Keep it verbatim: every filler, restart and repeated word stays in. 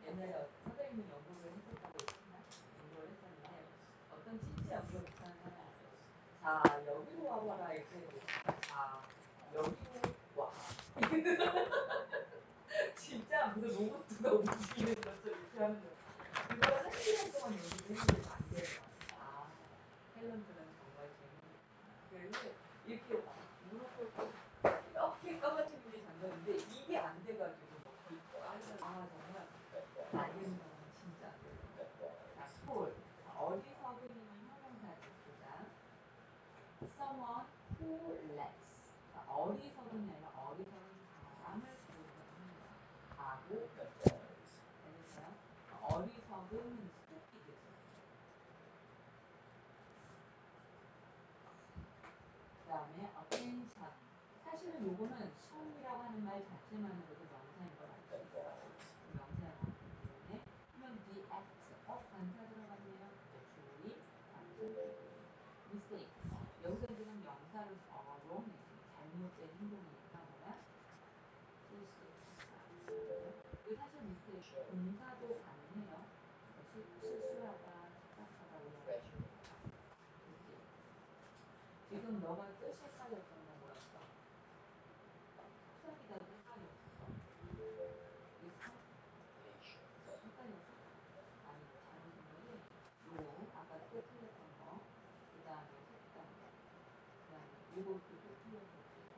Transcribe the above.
옛날에 어- 선생님은 연구를 했었다고 했나? 연구를 했었는데 어떤 진짜 연구를 못하는 사람이 자 여기로 와봐라 이렇게 해서 자 여기로 와 진짜 무슨 로봇가 움직이는 것처럼 이렇게 하는 거야. 그걸 한 시간 동안 연구를 했는데도 안 되더라고. 아 탤런트는 정말 재밌구나. 그래서 이렇게 무릎 꿇고 이렇게 까마치는 게 장난인데 이게 안 돼가지고 아 정말 날리는 사람은 진짜 안 되더라고. 자, 폴. 어리석은이는 형용사를 보자. Someone who lacks. 자, 어리석은이 아니라 어리석은 사람을 부르는 형용사. 바보. 알겠어요? 어리석은 stupid죠. 그 다음에 attention. 사실은 요거는 션이라고 하는 말 자체만으로도 명사인 걸 알 수 있어요. 명사에 나왔기 때문에 그러면 the act. 어? 관사 들어갔네요. 그죠? 주의, 관찰. mistake. 여기서 지금 명사를 어, wrong 했으니 잘못된 행동이니까 뭐야? 실수. 그 사실 mistake 동사도 가능해요. 그러니까 실, 실수하다, 착각하다, 오해하다. mistake. 지금 너가 뜻이 헷갈렸던 건 뭐였어? 수학이다도 헷갈렸어. 그랬어? 헷갈렸어? 아니 잘못한 것이 요 아까 뜻 틀렸던 거, 그 다음에 속단 거, 그 다음에 요것도 또 틀렸었지.